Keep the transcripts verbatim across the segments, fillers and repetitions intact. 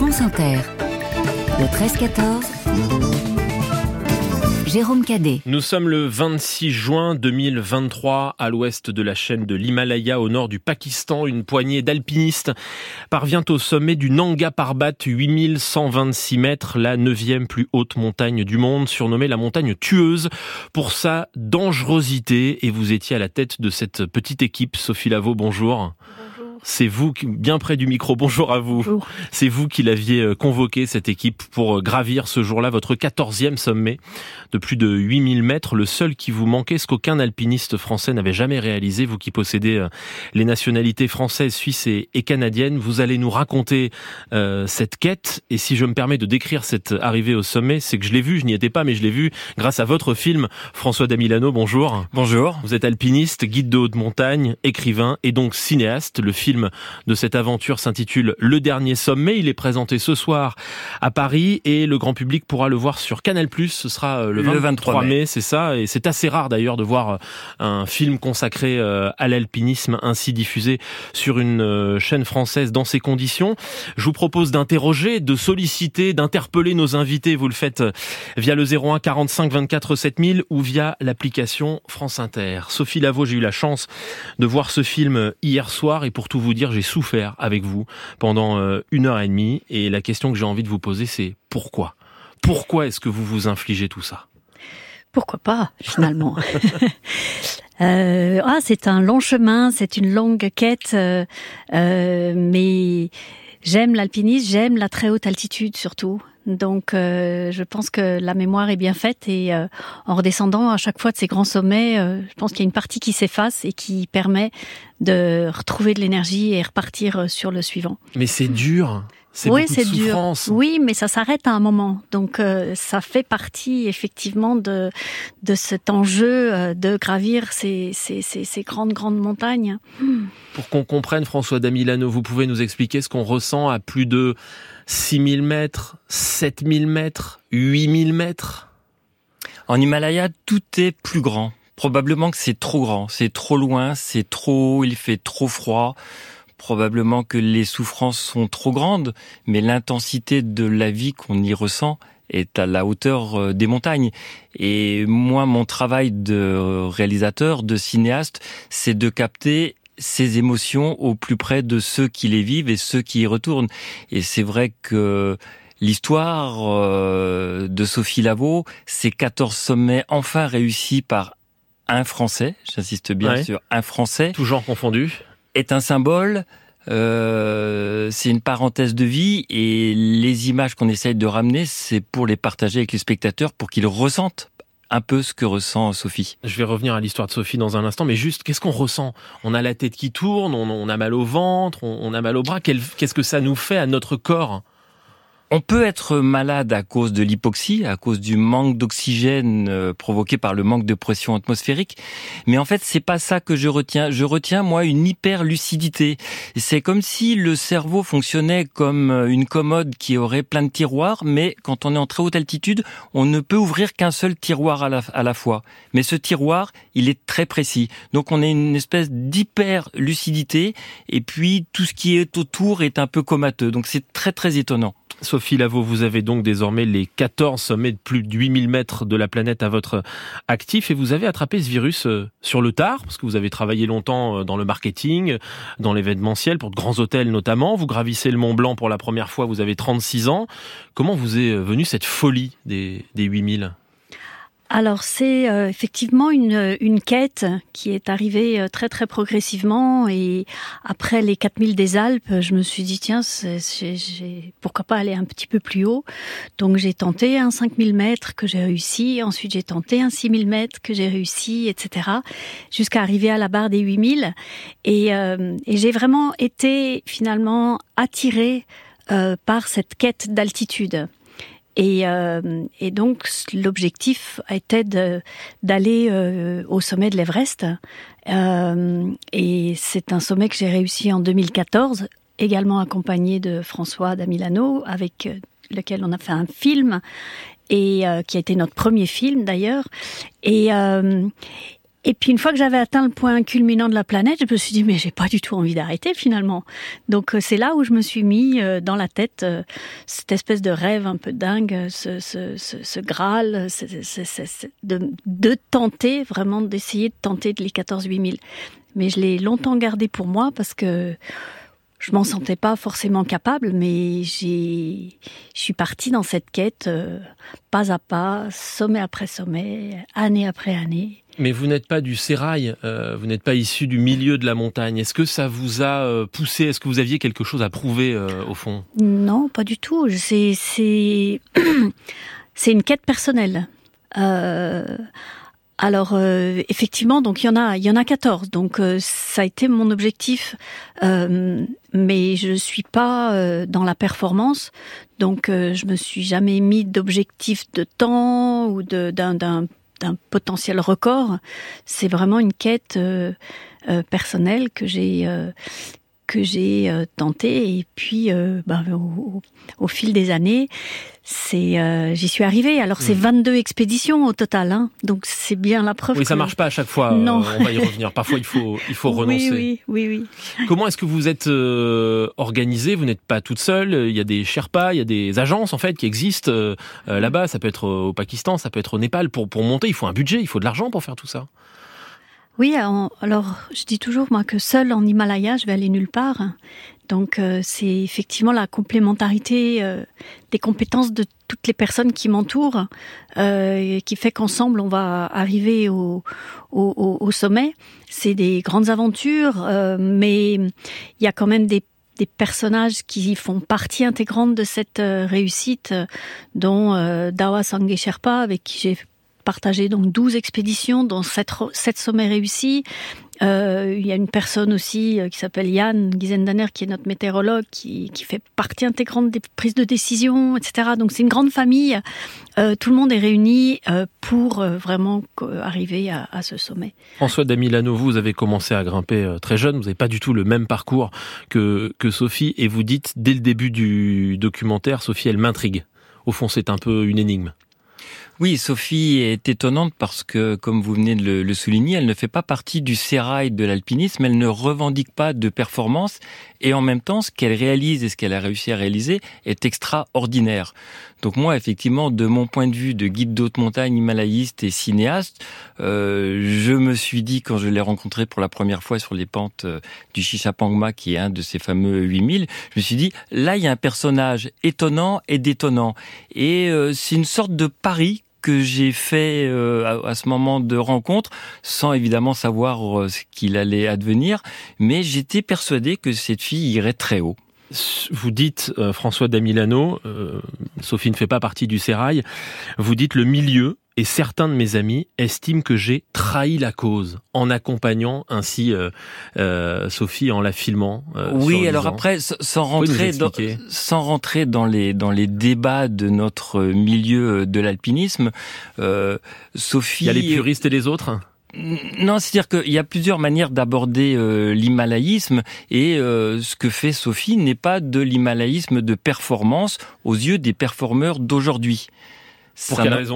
France Inter. Le treize quatorze. Jérôme Cadet. Nous sommes le vingt-six juin deux mille vingt-trois à l'ouest de la chaîne de l'Himalaya au nord du Pakistan. Une poignée d'alpinistes parvient au sommet du Nanga Parbat, huit mille cent vingt-six mètres, la neuvième plus haute montagne du monde, surnommée la montagne tueuse pour sa dangerosité. Et vous étiez à la tête de cette petite équipe. Sophie Lavaux, bonjour. C'est vous, bien près du micro, bonjour à vous. Bonjour. C'est vous qui l'aviez convoqué, cette équipe, pour gravir ce jour-là votre quatorzième sommet de plus de huit mille mètres, le seul qui vous manquait, ce qu'aucun alpiniste français n'avait jamais réalisé. Vous qui possédez les nationalités françaises, suisses et, et canadiennes, vous allez nous raconter euh, cette quête. Et si je me permets de décrire cette arrivée au sommet, c'est que je l'ai vu, je n'y étais pas, mais je l'ai vu grâce à votre film. François Damilano, bonjour. Bonjour. Vous êtes alpiniste, guide de haute montagne, écrivain et donc cinéaste. Le film de cette aventure s'intitule Le Dernier Sommet. Il est présenté ce soir à Paris et le grand public pourra le voir sur Canal plus. Ce sera le vingt-trois, le vingt-trois mai, c'est ça. Et c'est assez rare d'ailleurs de voir un film consacré à l'alpinisme ainsi diffusé sur une chaîne française dans ces conditions. Je vous propose d'interroger, de solliciter, d'interpeller nos invités. Vous le faites via le zéro un quarante-cinq vingt-quatre sept mille ou via l'application France Inter. Sophie Lavaux, j'ai eu la chance de voir ce film hier soir et pour tout vous dire, j'ai souffert avec vous pendant une heure et demie. Et la question que j'ai envie de vous poser, c'est pourquoi ? Pourquoi est-ce que vous vous infligez tout ça ? Pourquoi pas, finalement. euh, ah, c'est un long chemin, c'est une longue quête, euh, euh, mais j'aime l'alpinisme, j'aime la très haute altitude surtout. Donc, euh, je pense que la mémoire est bien faite et euh, en redescendant à chaque fois de ces grands sommets, euh, je pense qu'il y a une partie qui s'efface et qui permet de retrouver de l'énergie et repartir sur le suivant. Mais c'est dur. C'est oui, beaucoup c'est de souffrance. dur. Oui, mais ça s'arrête à un moment. Donc, euh, ça fait partie effectivement de de cet enjeu euh, de gravir ces ces ces, ces grandes grandes montagnes. Pour qu'on comprenne, François Damilano, vous pouvez nous expliquer ce qu'on ressent à plus de six mille mètres, sept mille mètres, huit mille mètres. En Himalaya, tout est plus grand. Probablement que c'est trop grand, c'est trop loin, c'est trop haut, il fait trop froid. Probablement que les souffrances sont trop grandes, mais l'intensité de la vie qu'on y ressent est à la hauteur des montagnes. Et moi, mon travail de réalisateur, de cinéaste, c'est de capter ces émotions au plus près de ceux qui les vivent et ceux qui y retournent. Et c'est vrai que l'histoire de Sophie Lavaux, ces quatorze sommets enfin réussis par un Français, j'insiste bien ouais. sur un Français. Tout genre confondu. Est un symbole, euh, c'est une parenthèse de vie et les images qu'on essaye de ramener, c'est pour les partager avec les spectateurs pour qu'ils ressentent un peu ce que ressent Sophie. Je vais revenir à l'histoire de Sophie dans un instant, mais juste, qu'est-ce qu'on ressent ? On a la tête qui tourne, on, on a mal au ventre, on, on a mal au bras. Quel, qu'est-ce que ça nous fait à notre corps ? On peut être malade à cause de l'hypoxie, à cause du manque d'oxygène euh, provoqué par le manque de pression atmosphérique. Mais en fait, c'est pas ça que je retiens. Je retiens, moi, une hyper-lucidité. C'est comme si le cerveau fonctionnait comme une commode qui aurait plein de tiroirs, mais quand on est en très haute altitude, on ne peut ouvrir qu'un seul tiroir à la, à la fois. Mais ce tiroir, il est très précis. Donc on a une espèce d'hyper-lucidité, et puis tout ce qui est autour est un peu comateux. Donc c'est très très étonnant. Sophie Lavaux, vous avez donc désormais les quatorze sommets de plus de huit mille mètres de la planète à votre actif et vous avez attrapé ce virus sur le tard parce que vous avez travaillé longtemps dans le marketing, dans l'événementiel, pour de grands hôtels notamment. Vous gravissez le Mont Blanc pour la première fois, vous avez trente-six ans. Comment vous est venue cette folie des, des huit mille ? Alors c'est euh, effectivement une une quête qui est arrivée euh, très très progressivement et après les quatre mille des Alpes, je me suis dit tiens, c'est, c'est, j'ai, pourquoi pas aller un petit peu plus haut. Donc j'ai tenté un cinq mille mètres que j'ai réussi, ensuite j'ai tenté un six mille mètres que j'ai réussi, et cetera. Jusqu'à arriver à la barre des huit mille et, euh, et j'ai vraiment été finalement attirée euh, par cette quête d'altitude. Et, euh, et donc l'objectif était de, d'aller euh, au sommet de l'Everest. Euh, et c'est un sommet que j'ai réussi en deux mille quatorze, également accompagné de François Damilano, avec lequel on a fait un film et euh, qui a été notre premier film d'ailleurs. Et euh, Et puis une fois que j'avais atteint le point culminant de la planète, je me suis dit mais j'ai pas du tout envie d'arrêter finalement. Donc c'est là où je me suis mis dans la tête cette espèce de rêve un peu dingue, ce, ce, ce, ce Graal, ce, ce, ce, ce, de, de tenter vraiment d'essayer de tenter les quatorze huit mille. Mais je l'ai longtemps gardé pour moi parce que je m'en sentais pas forcément capable, mais j'ai, je suis partie dans cette quête euh, pas à pas, sommet après sommet, année après année. Mais vous n'êtes pas du sérail, euh, vous n'êtes pas issu du milieu de la montagne. Est-ce que ça vous a euh, poussé ? Est-ce que vous aviez quelque chose à prouver euh, au fond ? Non, pas du tout. C'est, c'est, c'est une quête personnelle. Euh, Alors euh, effectivement, donc il y en a, il y en a quatorze. Donc euh, ça a été mon objectif, euh, mais je suis pas euh, dans la performance. Donc euh, je me suis jamais mis d'objectif de temps ou de d'un d'un d'un potentiel record. C'est vraiment une quête euh, euh, personnelle que j'ai euh, que j'ai euh, tenté. Et puis euh, ben, au, au fil des années, c'est euh, j'y suis arrivée. Alors c'est vingt-deux expéditions au total, hein. Donc c'est bien la preuve. Oui, que... ça marche pas à chaque fois. Non. Euh, on va y revenir. Parfois il faut il faut renoncer. Oui, oui, oui, oui. Comment est-ce que vous êtes euh, organisée ? Vous n'êtes pas toute seule. Il y a des Sherpas, il y a des agences en fait qui existent euh, là-bas. Ça peut être au Pakistan, ça peut être au Népal. Pour pour monter, il faut un budget, il faut de l'argent pour faire tout ça. Oui, alors je dis toujours moi que seule en Himalaya, je vais aller nulle part. Donc euh, c'est effectivement la complémentarité euh, des compétences de toutes les personnes qui m'entourent euh, qui fait qu'ensemble on va arriver au, au, au sommet. C'est des grandes aventures, euh, mais il y a quand même des des personnages qui font partie intégrante de cette euh, réussite, dont euh, Dawa Sangye Sherpa, avec qui j'ai partagé donc douze expéditions, dont sept, sept sommets réussis. Euh, il y a une personne aussi euh, qui s'appelle Yann Gizendaner, qui est notre météorologue, qui, qui fait partie intégrante des prises de décision, et cetera. Donc c'est une grande famille. Euh, tout le monde est réuni euh, pour euh, vraiment euh, arriver à, à ce sommet. François Damilano, vous avez commencé à grimper euh, très jeune. Vous n'avez pas du tout le même parcours que, que Sophie. Et vous dites, dès le début du documentaire, Sophie, elle m'intrigue. Au fond, c'est un peu une énigme. Oui, Sophie est étonnante parce que, comme vous venez de le, le souligner, elle ne fait pas partie du sérail de l'alpinisme, elle ne revendique pas de performance et en même temps, ce qu'elle réalise et ce qu'elle a réussi à réaliser est extraordinaire. Donc moi, effectivement, de mon point de vue de guide d'haute montagne, himalayiste et cinéaste, euh, je me suis dit, quand je l'ai rencontré pour la première fois sur les pentes euh, du Shishapangma, qui est un de ces fameux huit mille, je me suis dit, là, il y a un personnage étonnant et détonnant. Et euh, c'est une sorte de pari que j'ai fait euh, à, à ce moment de rencontre, sans évidemment savoir euh, ce qu'il allait advenir, mais j'étais persuadé que cette fille irait très haut. Vous dites, euh, François Damilano, euh, Sophie ne fait pas partie du sérail, vous dites le milieu et certains de mes amis estiment que j'ai trahi la cause en accompagnant ainsi euh, euh, Sophie, en la filmant. Euh, oui, alors après, sans rentrer dans, sans rentrer dans les dans les débats de notre milieu de l'alpinisme, euh, Sophie. Il y a les puristes et les autres. Non, c'est-à-dire qu'il y a plusieurs manières d'aborder euh, l'himalayisme et euh, ce que fait Sophie n'est pas de l'himalayisme de performance aux yeux des performeurs d'aujourd'hui. Pour Ça quelle raison ?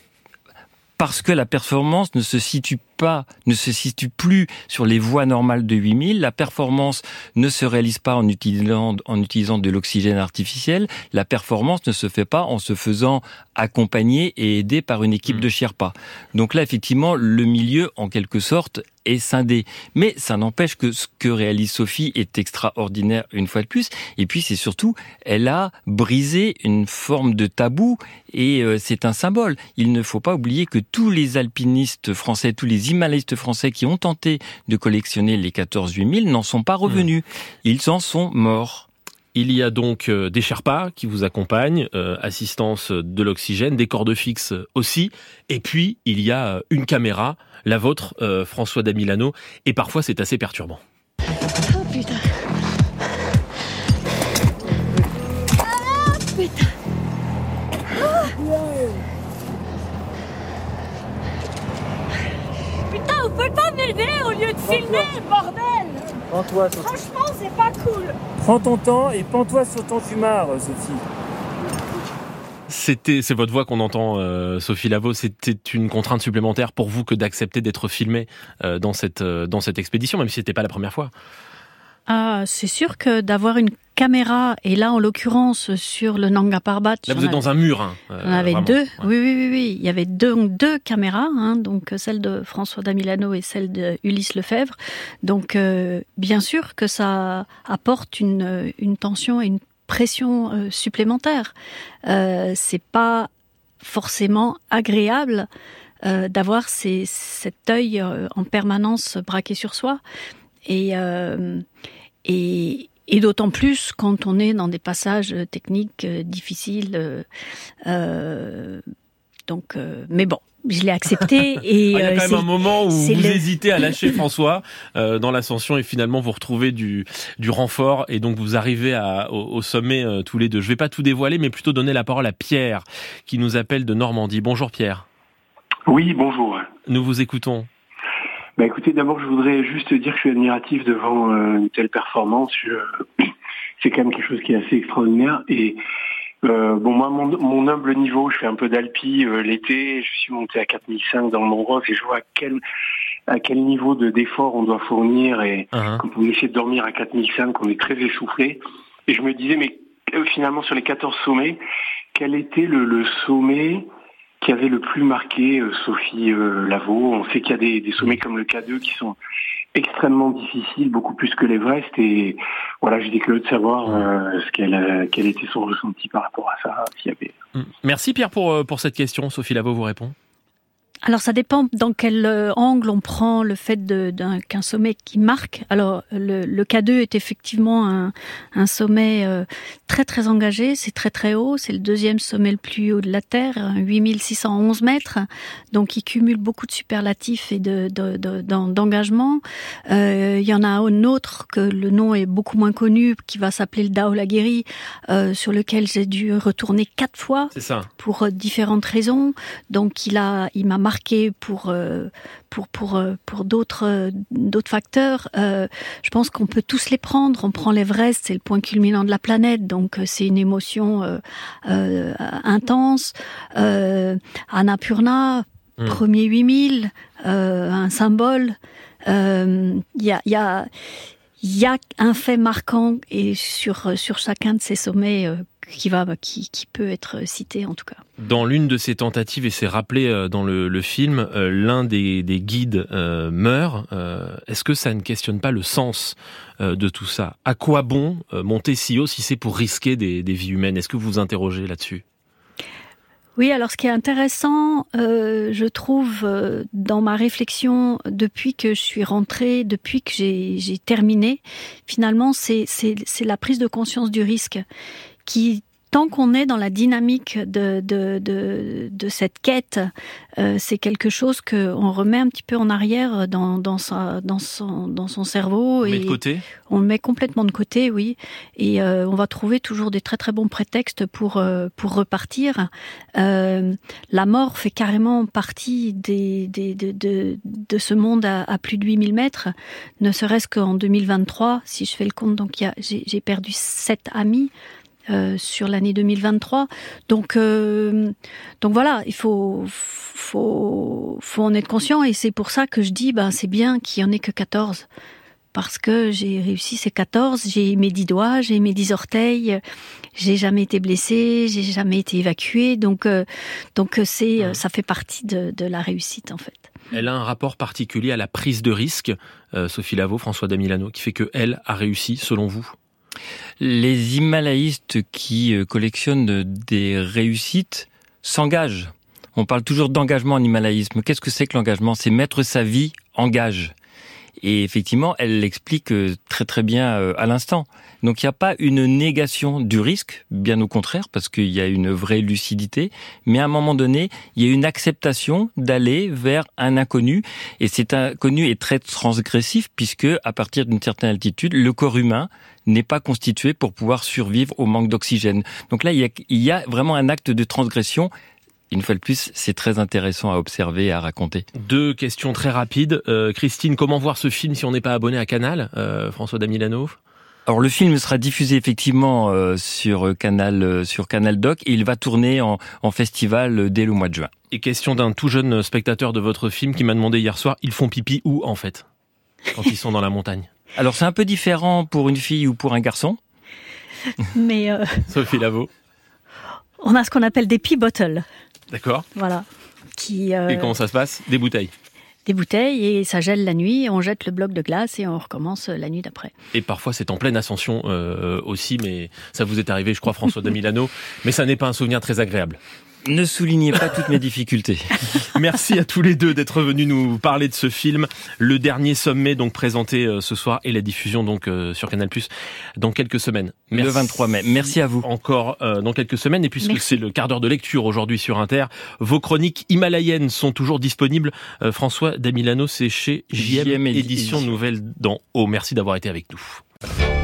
Parce que la performance ne se situe pas, ne se situe plus sur les voies normales de huit mille. La performance ne se réalise pas en utilisant, en utilisant de l'oxygène artificiel. La performance ne se fait pas en se faisant accompagner et aider par une équipe mmh. de Sherpas. Donc là, effectivement, le milieu, en quelque sorte, est scindé. Mais ça n'empêche que ce que réalise Sophie est extraordinaire une fois de plus. Et puis c'est surtout, elle a brisé une forme de tabou et euh, c'est un symbole. Il ne faut pas oublier que tous les alpinistes français, tous les himalayistes français qui ont tenté de collectionner les quatorze huit mille n'en sont pas revenus. Mmh. Ils en sont morts. Il y a donc euh, des Sherpas qui vous accompagnent, euh, assistance de l'oxygène, des cordes fixes aussi, et puis il y a euh, une caméra, la vôtre, euh, François Damilano, et parfois c'est assez perturbant. Oh putain. Ah putain. Oh. Putain, vous pouvez pas m'aider au lieu de filmer, bordel. Prends-toi, Sophie. Franchement, c'est pas cool. Prends ton temps et pends-toi sur ton fumard, Sophie. C'était, c'est votre voix qu'on entend, euh, Sophie Lavaux. C'était une contrainte supplémentaire pour vous que d'accepter d'être filmée euh, dans cette euh, dans cette expédition, même si c'était pas la première fois. Ah, c'est sûr que d'avoir une caméra, et là en l'occurrence sur le Nanga Parbat. Là vous êtes dans un mur. Hein, euh, on avait vraiment. deux, ouais. oui, oui, oui, oui. Il y avait deux, deux caméras, hein, donc celle de François Damilano et celle de Ulysse Lefebvre. Donc euh, bien sûr que ça apporte une, une tension et une pression euh, supplémentaire. Euh, c'est pas forcément agréable euh, d'avoir ces, cet œil euh, en permanence braqué sur soi. Et, euh, et, et d'autant plus quand on est dans des passages techniques euh, difficiles. Euh, euh, donc, euh, mais bon, je l'ai accepté. Et il y a quand euh, même un moment où vous le... hésitez à lâcher François euh, dans l'ascension et finalement vous retrouvez du, du renfort et donc vous arrivez à, au, au sommet euh, tous les deux. Je vais pas tout dévoiler, mais plutôt donner la parole à Pierre qui nous appelle de Normandie. Bonjour Pierre. Oui, bonjour. Nous vous écoutons. Bah écoutez, d'abord je voudrais juste dire que je suis admiratif devant euh, une telle performance. Je, c'est quand même quelque chose qui est assez extraordinaire. Et euh, bon, moi, mon, mon humble niveau, je fais un peu d'alpi euh, l'été. Je suis monté à quatre mille cinq dans le Mont Rose et je vois à quel à quel niveau de d'effort on doit fournir. Et uh-huh. quand on essaie de dormir à quatre mille cinq, on est très essoufflé. Et je me disais, mais euh, finalement sur les quatorze sommets, quel était le, le sommet qui avait le plus marqué euh, Sophie euh, Lavaux? On sait qu'il y a des, des sommets comme le K deux qui sont extrêmement difficiles, beaucoup plus que l'Everest, et voilà, j'étais curieux de savoir euh, ce qu'elle, euh, quel était son ressenti par rapport à ça. S'il y avait... Merci Pierre pour, pour cette question. Sophie Lavaux vous répond. Alors ça dépend dans quel angle on prend le fait de, d'un, qu'un sommet qui marque. Alors le, le K deux est effectivement un, un sommet euh, très très engagé, c'est très très haut, c'est le deuxième sommet le plus haut de la Terre, huit mille six cent onze mètres, donc il cumule beaucoup de superlatifs et de, de, de, d'engagement. Euh, il y en a un autre que le nom est beaucoup moins connu, qui va s'appeler le Daolagiri, euh, sur lequel j'ai dû retourner quatre fois. C'est ça. Pour euh, différentes raisons. Donc il a, il m'a marqué pour euh, pour pour pour d'autres euh, d'autres facteurs. Euh, je pense qu'on peut tous les prendre. On prend l'Everest, c'est le point culminant de la planète, donc c'est une émotion euh, euh, intense. Euh, Annapurna, mmh. premier huit mille, euh, un symbole. Il euh, y a il y a il y a un fait marquant et sur sur chacun de ces sommets euh, qui va qui qui peut être cité en tout cas. Dans l'une de ces tentatives, et c'est rappelé dans le, le film, euh, l'un des, des guides euh, meurt. Euh, est-ce que ça ne questionne pas le sens euh, de tout ça? À quoi bon euh, monter si haut si c'est pour risquer des, des vies humaines? Est-ce que vous vous interrogez là-dessus? Oui, alors ce qui est intéressant, euh, je trouve, euh, dans ma réflexion depuis que je suis rentrée, depuis que j'ai, j'ai terminé, finalement, c'est, c'est, c'est la prise de conscience du risque qui... Tant qu'on est dans la dynamique de de de, de cette quête, euh, c'est quelque chose que on remet un petit peu en arrière dans dans sa dans son dans son cerveau. On et met de côté. On le met complètement de côté, oui. Et euh, on va trouver toujours des très très bons prétextes pour euh, pour repartir. Euh, la mort fait carrément partie des des de de de ce monde à, à plus de huit mille mètres. Ne serait-ce qu'en deux mille vingt-trois, si je fais le compte, donc il y a j'ai j'ai perdu sept amis. Euh, sur l'année deux mille vingt-trois, donc euh, donc voilà, il faut faut faut en être conscient et c'est pour ça que je dis ben c'est bien qu'il y en ait que quatorze parce que j'ai réussi ces quatorze, j'ai mes dix doigts, j'ai mes dix orteils, j'ai jamais été blessée, j'ai jamais été évacuée, donc euh, donc c'est mmh. ça fait partie de de la réussite en fait. Elle a un rapport particulier à la prise de risque, euh, Sophie Lavaux, François Damilano, qui fait que elle a réussi selon vous? Les himalayistes qui collectionnent des réussites s'engagent. On parle toujours d'engagement en himalayisme. Qu'est-ce que c'est que l'engagement? C'est mettre sa vie en gage. Et effectivement, elle l'explique très très bien à l'instant. Donc il n'y a pas une négation du risque, bien au contraire, parce qu'il y a une vraie lucidité, mais à un moment donné, il y a une acceptation d'aller vers un inconnu, et cet inconnu est très transgressif, puisque à partir d'une certaine altitude, le corps humain n'est pas constitué pour pouvoir survivre au manque d'oxygène. Donc là, il y a, il y a vraiment un acte de transgression. Une fois de plus, c'est très intéressant à observer et à raconter. Deux questions très rapides. Euh, Christine, comment voir ce film si on n'est pas abonné à Canal? euh, François Damilano? Alors le film sera diffusé effectivement euh, sur Canal euh, sur Canal Doc et il va tourner en, en festival dès le mois de juin. Et question d'un tout jeune spectateur de votre film qui m'a demandé hier soir, ils font pipi où en fait quand ils sont dans la montagne? Alors c'est un peu différent pour une fille ou pour un garçon. Mais euh, Sophie Lavaux. On a ce qu'on appelle des pee bottles. D'accord. Voilà. Qui, euh, Et comment ça se passe? Des bouteilles. Des bouteilles et ça gèle la nuit, on jette le bloc de glace et on recommence la nuit d'après. Et parfois c'est en pleine ascension euh, aussi, mais ça vous est arrivé, je crois, François de Milano, mais ça n'est pas un souvenir très agréable. Ne soulignez pas toutes mes difficultés. Merci à tous les deux d'être venus nous parler de ce film. Le dernier sommet donc présenté ce soir et la diffusion donc sur Canal+ dans quelques semaines. Merci. Le vingt-trois mai. Merci à vous. Encore euh, dans quelques semaines. Et puisque Merci. C'est le quart d'heure de lecture aujourd'hui sur Inter, vos chroniques himalayennes sont toujours disponibles. Euh, François Damilano, c'est chez J M, J M Édition Nouvelle dans Haut. Merci d'avoir été avec nous.